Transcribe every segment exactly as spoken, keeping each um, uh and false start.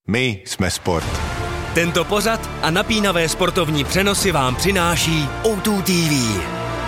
My jsme sport. Tento pořad a napínavé sportovní přenosy vám přináší ó dva té vé.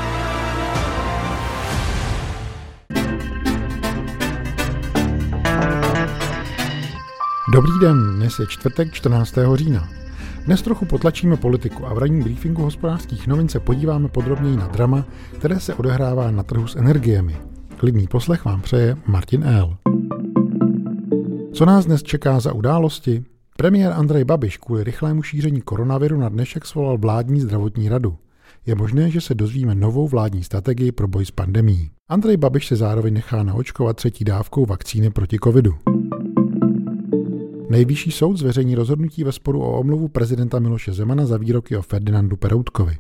Dobrý den, dnes je čtvrtek čtrnáctého října. Dnes trochu potlačíme politiku a v ranním briefingu hospodářských novin se podíváme podrobněji na drama, které se odehrává na trhu s energiemi. Klidný poslech vám přeje Martin L. Co nás dnes čeká za události? Premiér Andrej Babiš kvůli rychlému šíření koronaviru na dnešek svolal vládní zdravotní radu. Je možné, že se dozvíme novou vládní strategii pro boj s pandemií. Andrej Babiš se zároveň nechá naočkovat třetí dávkou vakcíny proti covidu. Nejvyšší soud zveřejní rozhodnutí ve sporu o omluvu prezidenta Miloše Zemana za výroky o Ferdinandu Peroutkovi.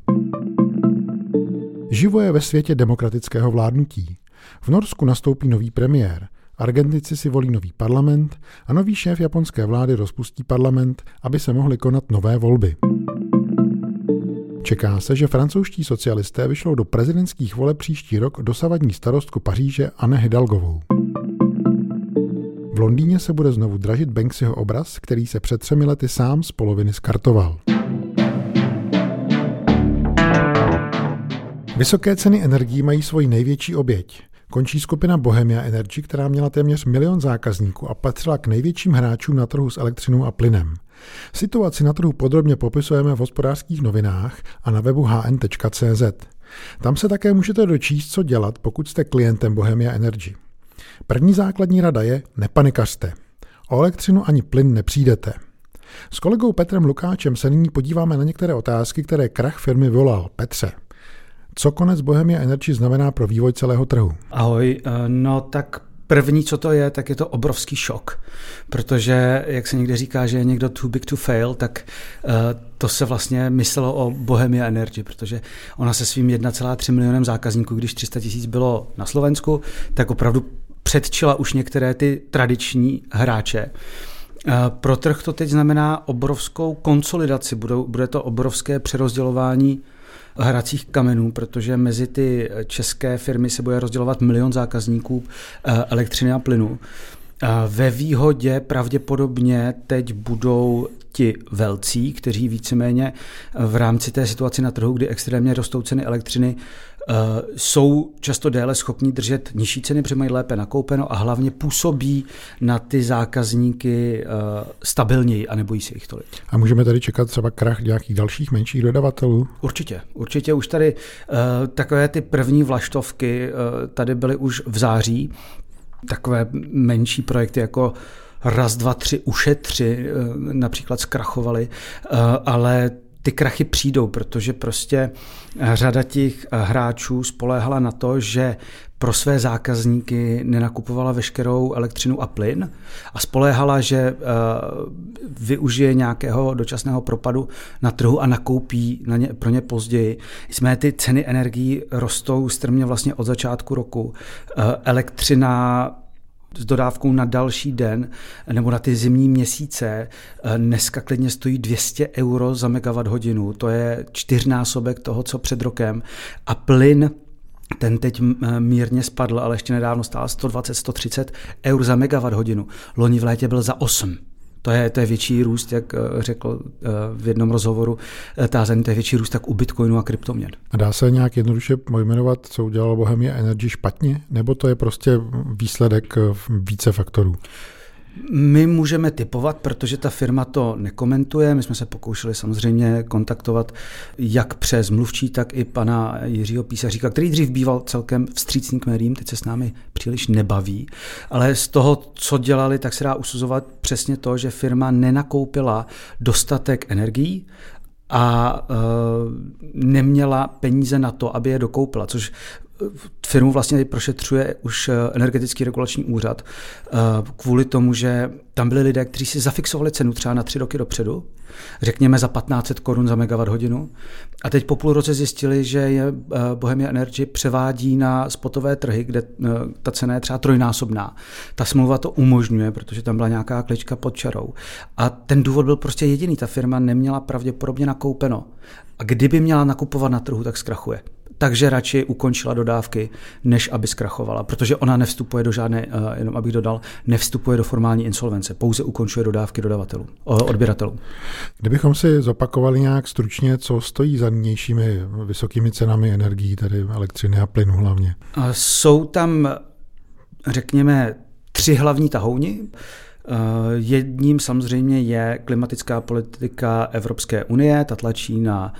Živo je ve světě demokratického vládnutí. V Norsku nastoupí nový premiér, Argentinci si volí nový parlament a nový šéf japonské vlády rozpustí parlament, aby se mohly konat nové volby. Čeká se, že francouzští socialisté vyšlou do prezidentských voleb příští rok dosavadní starostku Paříže Anne Hidalgovou. V Londýně se bude znovu dražit Banksyho obraz, který se před třemi lety sám z poloviny skartoval. Vysoké ceny energií mají svoji největší oběť. Končí skupina Bohemia Energy, která měla téměř milion zákazníků a patřila k největším hráčům na trhu s elektřinou a plynem. Situaci na trhu podrobně popisujeme v hospodářských novinách a na webu h n tečka c z. Tam se také můžete dočíst, co dělat, pokud jste klientem Bohemia Energy. První základní rada je nepanikařte. O elektřinu ani plyn nepřijdete. S kolegou Petrem Lukáčem se nyní podíváme na některé otázky, které krach firmy volal. Petře, co konec Bohemia Energy znamená pro vývoj celého trhu? Ahoj, no tak první, co to je, tak je to obrovský šok, protože, jak se někde říká, že je někdo too big to fail, tak uh, to se vlastně myslelo o Bohemia Energy, protože ona se svým jedna celá tři milionem zákazníků, když tři sta tisíc bylo na Slovensku, tak opravdu předčila už některé ty tradiční hráče. Uh, pro trh to teď znamená obrovskou konsolidaci, budou, bude to obrovské přerozdělování hracích kamenů, protože mezi ty české firmy se bude rozdělovat milion zákazníků elektřiny a plynu. Ve výhodě pravděpodobně teď budou ti velcí, kteří víceméně v rámci té situace na trhu, kdy extrémně rostou ceny elektřiny, jsou často déle schopni držet nižší ceny, protože mají lépe nakoupeno a hlavně působí na ty zákazníky stabilněji a nebojí se jich tolik. A můžeme tady čekat třeba krach nějakých dalších menších dodavatelů? Určitě. Určitě už tady takové ty první vlaštovky tady byly už v září. Takové menší projekty jako raz, dva, tři, ušetři například zkrachovaly, ale ty krachy přijdou, protože prostě řada těch hráčů spoléhala na to, že pro své zákazníky nenakupovala veškerou elektřinu a plyn a spoléhala, že využije nějakého dočasného propadu na trhu a nakoupí na ně, pro ně později. Jsme ty ceny energií rostou strmě vlastně od začátku roku. Elektřina s dodávkou na další den nebo na ty zimní měsíce dneska klidně stojí dvě stě euro za megawatt hodinu. To je čtyřnásobek toho, co před rokem. A plyn, ten teď mírně spadl, ale ještě nedávno stál sto dvacet až sto třicet eur za megawatt hodinu. Loni v létě byl za osm. To je, to je větší růst, jak řekl v jednom rozhovoru Tázaný, to je větší růst tak u bitcoinu a kryptoměn. A dá se nějak jednoduše pojmenovat, co udělalo Bohemia Energy špatně? Nebo to je prostě výsledek více faktorů? My můžeme tipovat, protože ta firma to nekomentuje. My jsme se pokoušeli samozřejmě kontaktovat jak přes mluvčí, tak i pana Jiřího Písaříka, který dřív býval celkem vstřícný k médiím, teď se s námi příliš nebaví. Ale z toho, co dělali, tak se dá usuzovat přesně to, že firma nenakoupila dostatek energií a e, neměla peníze na to, aby je dokoupila, což firmu vlastně prošetřuje už Energetický regulační úřad kvůli tomu, že tam byli lidé, kteří si zafixovali cenu třeba na tři roky dopředu, řekněme za patnáct set korun za megawatt hodinu. A teď po půl roce zjistili, že je Bohemia Energy převádí na spotové trhy, kde ta cena je třeba trojnásobná. Ta smlouva to umožňuje, protože tam byla nějaká klička pod čarou. A ten důvod byl prostě jediný. Ta firma neměla pravděpodobně nakoupeno. A kdyby měla nakupovat na trhu, tak zkrachuje. takže radši ukončila dodávky, než aby zkrachovala, protože ona nevstupuje do žádné, jenom abych dodal, nevstupuje do formální insolvence, pouze ukončuje dodávky dodavatelů, odběratelů. Kdybychom si zopakovali nějak stručně, co stojí za nynějšími vysokými cenami energií, tedy elektřiny a plynu hlavně? Jsou tam, řekněme, tři hlavní tahouni. Jedním samozřejmě je klimatická politika Evropské unie, ta tlačí na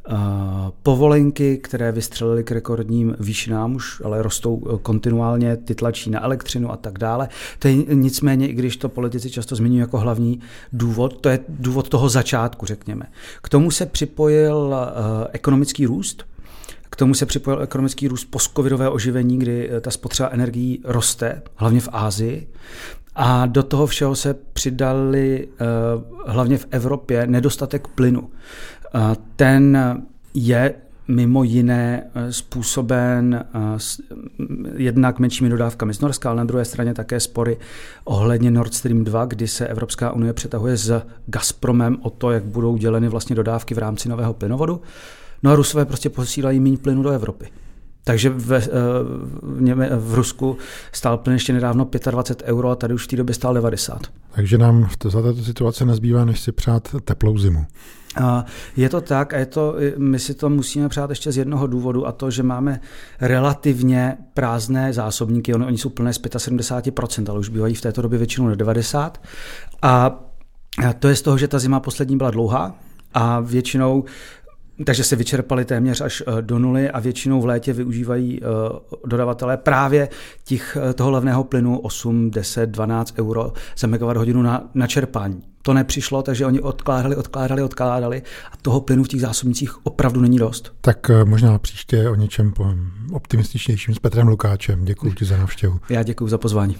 povolenky, které vystřelily k rekordním výšinám, už ale rostou kontinuálně, ty tlačí na elektřinu a tak dále. To je nicméně, i když to politici často zmiňují jako hlavní důvod, to je důvod toho začátku, řekněme. K tomu se připojil ekonomický růst, K tomu se připojil ekonomický růst postcovidové oživení, kdy ta spotřeba energií roste, hlavně v Asii. A do toho všeho se přidali hlavně v Evropě nedostatek plynu. Ten je mimo jiné způsoben jednak menšími dodávkami z Norska, ale na druhé straně také spory ohledně Nord Stream dva, kdy se Evropská unie přetahuje s Gazpromem o to, jak budou děleny vlastně dodávky v rámci nového plynovodu. No a Rusové prostě posílají méně plynu do Evropy. Takže ve, v, v Rusku stál plyn ještě nedávno dvacet pět euro a tady už v té době stál devadesát. Takže nám za této situace nezbývá, než si přát teplou zimu. Je to tak a je to, my si to musíme přát ještě z jednoho důvodu, a to, že máme relativně prázdné zásobníky. Oni, oni jsou plné z sedmdesát pět procent, ale už bývají v této době většinou na devadesát procent. A to je z toho, že ta zima poslední byla dlouhá a většinou takže se vyčerpali téměř až do nuly a většinou v létě využívají dodavatelé právě těch, toho levného plynu osm, deset, dvanáct euro za megawatt hodinu na, na čerpání. To nepřišlo, takže oni odkládali, odkládali, odkládali a toho plynu v těch zásobnicích opravdu není dost. Tak možná příště o něčem optimističnějším s Petrem Lukáčem. Děkuji ti za návštěvu. Já děkuji za pozvání.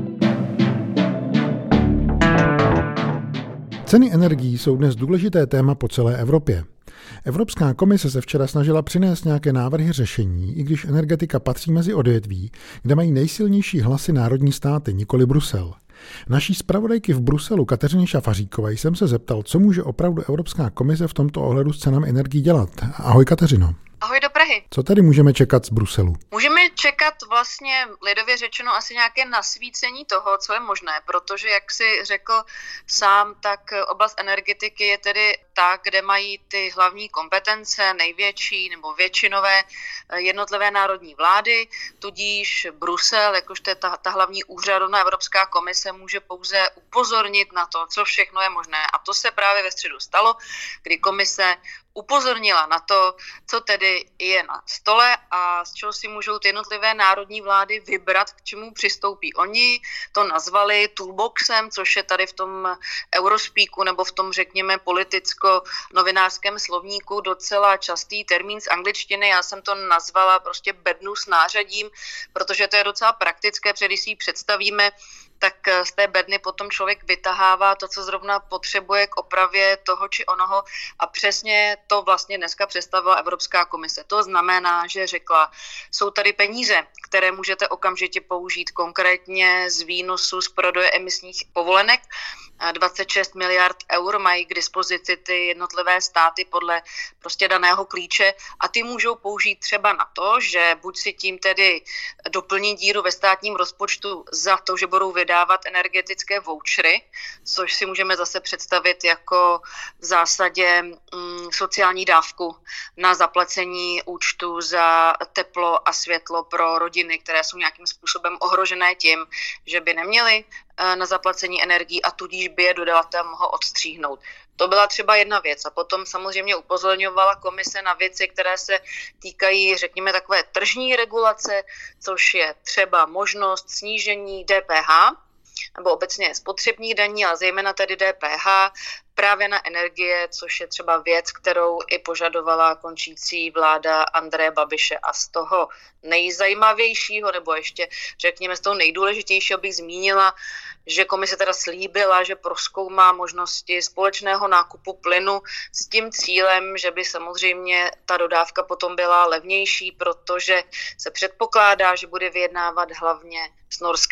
Ceny energií jsou dnes důležité téma po celé Evropě. Evropská komise se včera snažila přinést nějaké návrhy řešení, i když energetika patří mezi odvětví, kde mají nejsilnější hlasy národní státy, nikoli Brusel. Naší zpravodajky v Bruselu Kateřiny Šafaříkové jsem se zeptal, co může opravdu Evropská komise v tomto ohledu s cenami energií dělat. Ahoj Kateřino. Ahoj do Prahy. Co tady můžeme čekat z Bruselu? Můžeme čekat vlastně lidově řečeno asi nějaké nasvícení toho, co je možné, protože jak jsi řekl sám, tak oblast energetiky je tedy ta, kde mají ty hlavní kompetence největší nebo většinové jednotlivé národní vlády, tudíž Brusel, jakožto je ta, ta hlavní úřadovna Evropská komise, může pouze upozornit na to, co všechno je možné. A to se právě ve středu stalo, kdy komise upozornila na to, co tedy je na stole a z čeho si můžou ty jednotlivé národní vlády vybrat, k čemu přistoupí. Oni to nazvali toolboxem, což je tady v tom Eurospeaku nebo v tom, řekněme, politicko-novinářském slovníku docela častý termín z angličtiny. Já jsem to nazvala prostě bednu s nářadím, protože to je docela praktické, protože když si ji představíme, tak z té bedny potom člověk vytahává to, co zrovna potřebuje k opravě toho či onoho a přesně to vlastně dneska představila Evropská komise. To znamená, že řekla, jsou tady peníze, které můžete okamžitě použít konkrétně z výnosu z prodeje emisních povolenek. dvacet šest miliard eur mají k dispozici ty jednotlivé státy podle prostě daného klíče a ty můžou použít třeba na to, že buď si tím tedy doplní díru ve státním rozpočtu za to, že budou vydávat energetické vouchery, což si můžeme zase představit jako v zásadě mm, sociální dávku na zaplacení účtu za teplo a světlo pro rodiny, které jsou nějakým způsobem ohrožené tím, že by neměly na zaplacení energií a tudíž by je dodavatel mohl odstříhnout. To byla třeba jedna věc a potom samozřejmě upozorňovala komise na věci, které se týkají, řekněme, takové tržní regulace, což je třeba možnost snížení D P H nebo obecně spotřebních daní, ale zejména tedy D P H právě na energie, což je třeba věc, kterou i požadovala končící vláda Andreje Babiše. A z toho nejzajímavějšího, nebo ještě řekněme z toho nejdůležitějšího bych zmínila, že komise teda slíbila, že prozkoumá možnosti společného nákupu plynu s tím cílem, že by samozřejmě ta dodávka potom byla levnější, protože se předpokládá, že bude vyjednávat hlavně s Norskem,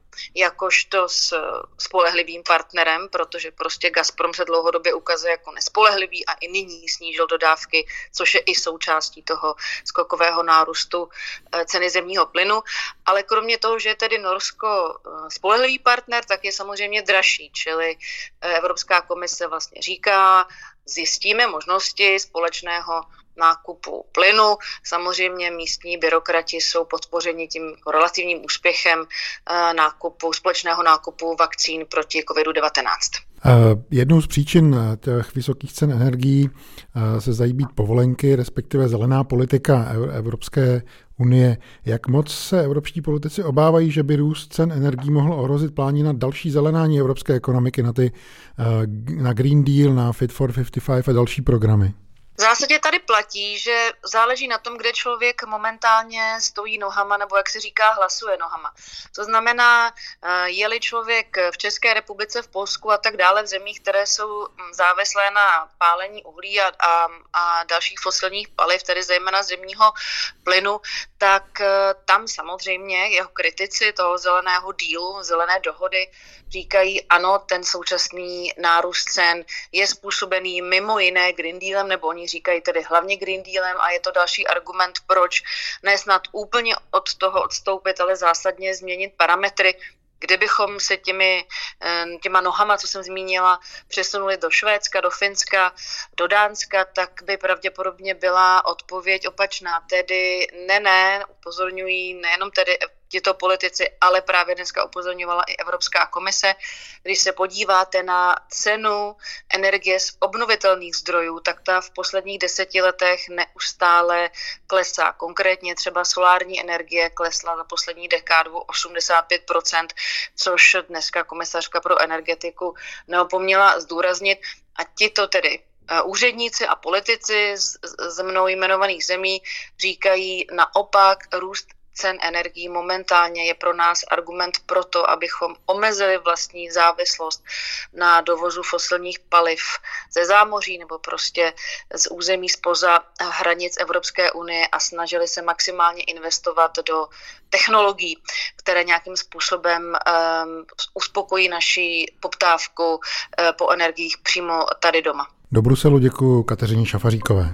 jakožto s spolehlivým partnerem, protože prostě Gazprom se dlouhodobě ukazuje jako nespolehlivý a i nyní snížil dodávky, což je i součástí toho skokového nárůstu ceny zemního plynu. Ale kromě toho, že je tedy Norsko spolehlivý partner, tak je samozřejmě dražší, čili Evropská komise vlastně říká, zjistíme možnosti společného nákupu plynu. Samozřejmě místní byrokrati jsou podpořeni tím relativním úspěchem nákupu, společného nákupu vakcín proti kovidu devatenáct. Jednou z příčin těch vysokých cen energií se zdají být povolenky, respektive zelená politika Evropské unie. Jak moc se evropští politici obávají, že by růst cen energií mohl ohrozit plány na další zelenání evropské ekonomiky, na, ty, na Green Deal, na Fit for padesát pět a další programy? V zásadě tady platí, že záleží na tom, kde člověk momentálně stojí nohama, nebo jak se říká, hlasuje nohama. To znamená, je-li člověk v České republice, v Polsku a tak dále, v zemích, které jsou závislé na pálení uhlí a, a, a dalších fosilních paliv, tedy zejména zemního plynu, tak tam samozřejmě jeho kritici toho zeleného dílu, zelené dohody, říkají, ano, ten současný nárůst cen je způsobený mimo jiné Green Dealem, nebo oni říkají tedy hlavně Green Dealem a je to další argument, proč ne snad úplně od toho odstoupit, ale zásadně změnit parametry. Kdybychom se těmi, těma nohama, co jsem zmínila, přesunuli do Švédska, do Finska, do Dánska, tak by pravděpodobně byla odpověď opačná. Tedy ne, ne, upozorňují nejenom tedy tito politici, ale právě dneska upozorňovala i Evropská komise. Když se podíváte na cenu energie z obnovitelných zdrojů, tak ta v posledních deseti letech neustále klesá. Konkrétně třeba solární energie klesla za poslední dekádu osmdesát pět procent, což dneska komisařka pro energetiku neopomněla zdůraznit. A tito tedy úředníci a politici z mnou jmenovaných zemí říkají naopak, růst cen energií momentálně je pro nás argument pro to, abychom omezili vlastní závislost na dovozu fosilních paliv ze zámoří nebo prostě z území spoza hranic Evropské unie a snažili se maximálně investovat do technologií, které nějakým způsobem um, uspokojí naši poptávku uh, po energiích přímo tady doma. Do Bruselu děkuji Kateřině Šafaříkové.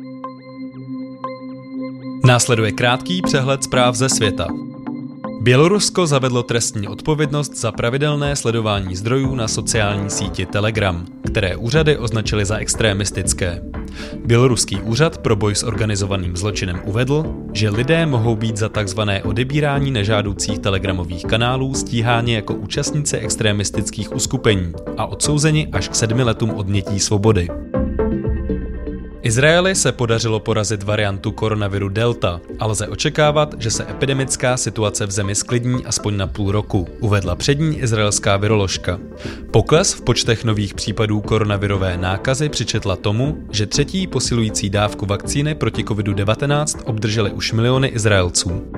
Následuje krátký přehled zpráv ze světa. Bělorusko zavedlo trestní odpovědnost za pravidelné sledování zdrojů na sociální síti Telegram, které úřady označily za extrémistické. Běloruský úřad pro boj s organizovaným zločinem uvedl, že lidé mohou být za takzvané odebírání nežádoucích telegramových kanálů stíháni jako účastníci extrémistických uskupení a odsouzeni až k sedmi letům odnětí svobody. Izraeli se podařilo porazit variantu koronaviru Delta a lze očekávat, že se epidemická situace v zemi sklidní aspoň na půl roku, uvedla přední izraelská viroložka. Pokles v počtech nových případů koronavirové nákazy přičetla tomu, že třetí posilující dávku vakcíny proti kovidu devatenáct obdrželi už miliony Izraelců.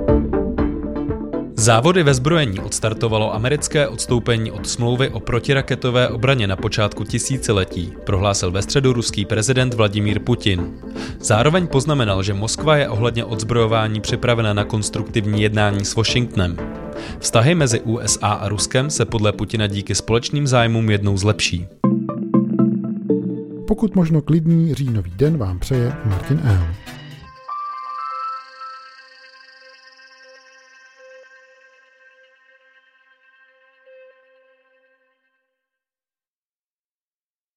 Závody ve zbrojení odstartovalo americké odstoupení od smlouvy o protiraketové obraně na počátku tisíciletí, prohlásil ve středu ruský prezident Vladimír Putin. Zároveň poznamenal, že Moskva je ohledně odzbrojování připravena na konstruktivní jednání s Washingtonem. Vztahy mezi U S A a Ruskem se podle Putina díky společným zájmům jednou zlepší. Pokud možno klidný říjnový den vám přeje Martin Ehl.